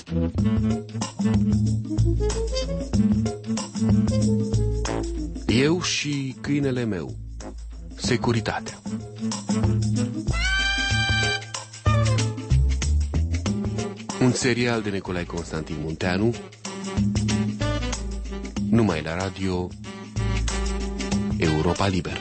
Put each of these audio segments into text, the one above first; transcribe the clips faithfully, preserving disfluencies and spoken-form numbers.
Eu și câinele meu. Securitatea. Un serial de Nicolae Constantin Munteanu, numai la radio Europa Liberă.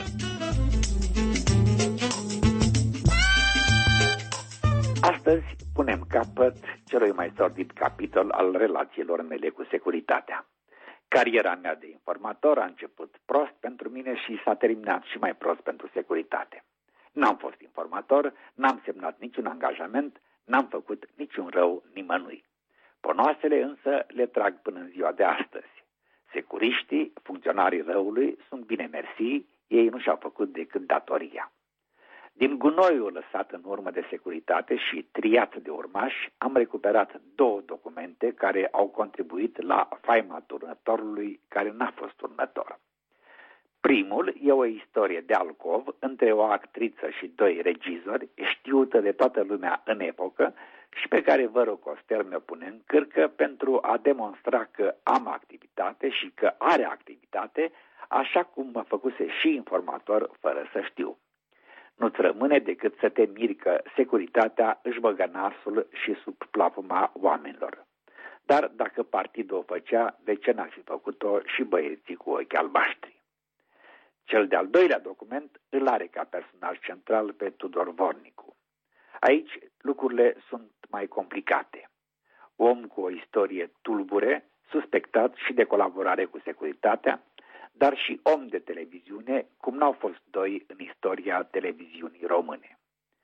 Astăzi punem capăt celui mai sordid capitol al relațiilor mele cu securitatea. Cariera mea de informator a început prost pentru mine și s-a terminat și mai prost pentru securitate. N-am fost informator, n-am semnat niciun angajament, n-am făcut niciun rău nimănui. Ponoasele însă le trag până în ziua de astăzi. Securiștii, funcționarii răului, sunt bine mersi, ei nu și-au făcut decât datoria. Din gunoiul lăsat în urmă de securitate și triat de urmași, am recuperat două documente care au contribuit la faima turnătorului care n-a fost turnător. Primul e o istorie de alcov între o actriță și doi regizori, știută de toată lumea în epocă și pe care Văru Costel mi-o pune în cârcă pentru a demonstra că am activitate și că are activitate, așa cum mă făcuse și informator fără să știu. Nu-ți rămâne decât să te miri că securitatea își băgă nasul și sub plapuma oamenilor. Dar dacă partidul o făcea, de ce n-ar fi făcut-o și băieții cu ochi albaștri? Cel de-al doilea document îl are ca personaj central pe Tudor Vornicu. Aici lucrurile sunt mai complicate. Om cu o istorie tulbure, suspectat și de colaborare cu securitatea, dar și om de televiziune, cum n-au fost doi în istoria televiziunii române.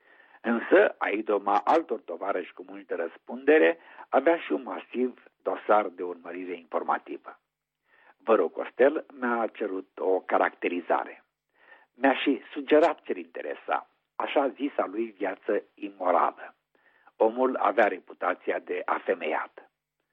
Însă, a idoma altor tovarăși cu multă răspundere, avea și un masiv dosar de urmărire informativă. Văru Costel mi-a cerut o caracterizare. Mi-a și sugerat ce-l interesa, așa zisa lui viață imorală. Omul avea reputația de afemeiat.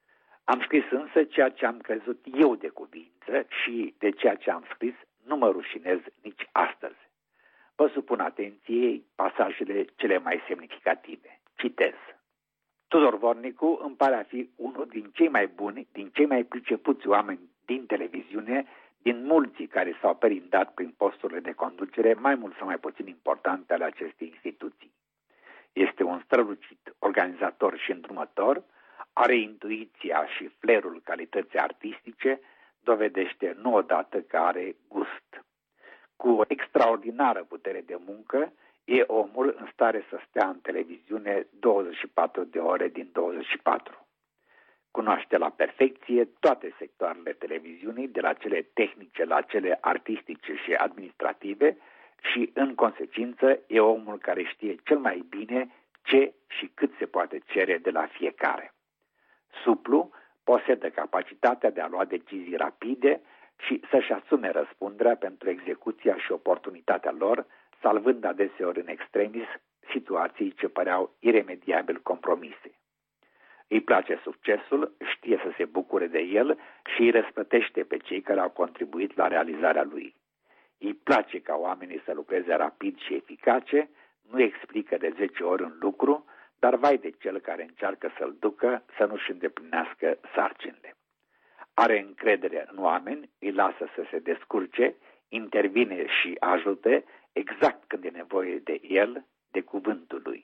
Am scris însă ceea ce am crezut eu de cuvință și de ceea ce am scris nu mă rușinez nici astăzi. Vă supun atenției pasajele cele mai semnificative. Citez. Tudor Vornicu îmi pare a fi unul din cei mai buni, din cei mai pricepuți oameni din televiziune, din mulți care s-au perindat prin posturile de conducere mai mult sau mai puțin importante ale acestei instituții. Este un strălucit organizator și îndrumător, are intuiția și flerul calității artistice, dovedește nu odată că are gust. Cu o extraordinară putere de muncă, e omul în stare să stea în televiziune douăzeci și patru de ore din douăzeci și patru. Cunoaște la perfecție toate sectoarele televiziunii, de la cele tehnice la cele artistice și administrative și, în consecință, e omul care știe cel mai bine ce și cât se poate cere de la fiecare. Suplu, posedă capacitatea de a lua decizii rapide și să-și asume răspunderea pentru execuția și oportunitatea lor, salvând adeseori în extremis situații ce păreau iremediabil compromise. Îi place succesul, știe să se bucure de el și îi răsplătește pe cei care au contribuit la realizarea lui. Îi place ca oamenii să lucreze rapid și eficace, nu explică de zece ori un lucru, dar vai de cel care încearcă să-l ducă să nu-și îndeplinească sarcinile. Are încredere în oameni, îi lasă să se descurce, intervine și ajută exact când e nevoie de el, de cuvântul lui.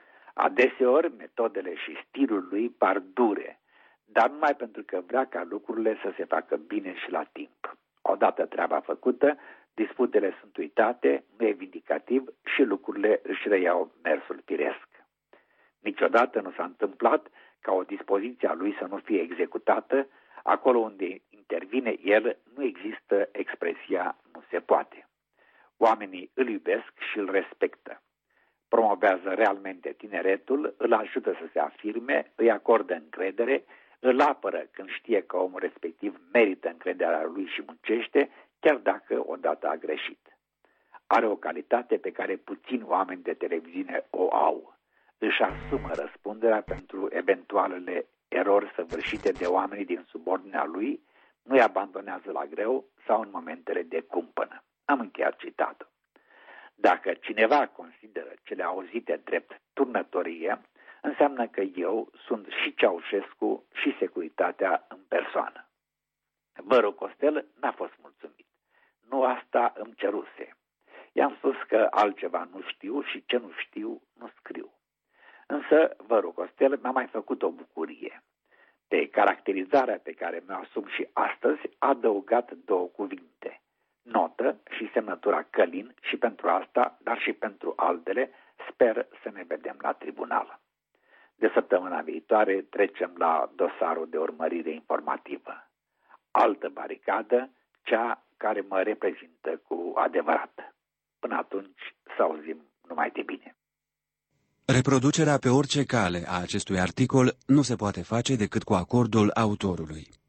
Adeseori, metodele și stilul lui par dure, dar numai pentru că vrea ca lucrurile să se facă bine și la timp. Odată treaba făcută, disputele sunt uitate, nu e vindicativ și lucrurile își reiau mersul firesc. Niciodată nu s-a întâmplat ca o dispoziție a lui să nu fie executată, acolo unde intervine el nu există expresia nu se poate. Oamenii îl iubesc și îl respectă. Promovează realmente tineretul, îl ajută să se afirme, îi acordă încredere, îl apără când știe că omul respectiv merită încrederea lui și muncește, chiar dacă odată a greșit. Are o calitate pe care puțini oameni de televiziune o au. Își asumă răspunderea pentru eventualele erori săvârșite de oamenii din subordinea lui, nu-i abandonează la greu sau în momentele de cumpănă. Am încheiat citatul. Dacă cineva consideră cele auzite drept turnătorie, înseamnă că eu sunt și Ceaușescu și securitatea în persoană. Vărul Costel n-a fost mulțumit. Nu asta îmi ceruse. I-am spus că altceva nu știu și ce nu știu nu scriu. Însă vărul Costel mi-a mai făcut o bucurie. Pe caracterizarea pe care mi-o asum și astăzi a adăugat două cuvinte: notă și semnătura Călin, și pentru asta, dar și pentru altele, sper să ne vedem la tribunal. De săptămâna viitoare trecem la dosarul de urmărire informativă. Altă baricadă, cea care mă reprezintă cu adevărat. Până atunci, să auzim numai de bine. Reproducerea pe orice cale a acestui articol nu se poate face decât cu acordul autorului.